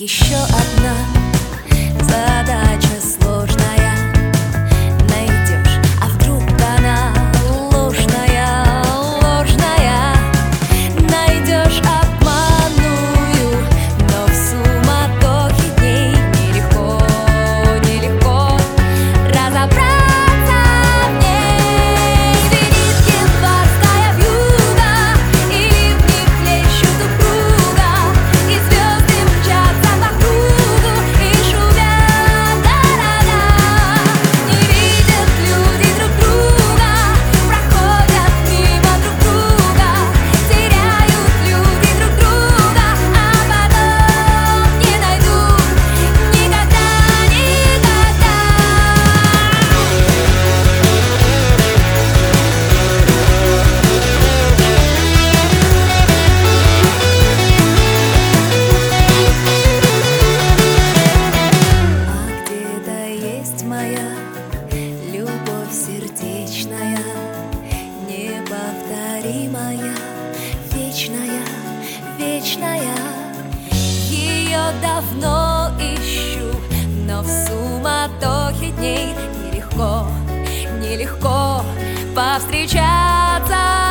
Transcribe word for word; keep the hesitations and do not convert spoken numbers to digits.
Еще одна задача сложная. Найдешь, а вдруг она ложная, ложная. Найдешь обманную, но в суматохе дней нелегко, нелегко разобраться в ней. Звенит январская вьюга, и ливни плещут упруга, и звезды мчатся по кругу и шумят, да-да-да. Не видят люди друг друга, проходят мимо друг друга, теряют люди друг друга, а потом не найдут никогда, никогда. А где-то есть моя любовь сердечная, неповторимая, вечная, вечная. Ее давно ищу, но в суматохе дней нелегко, нелегко повстречаться.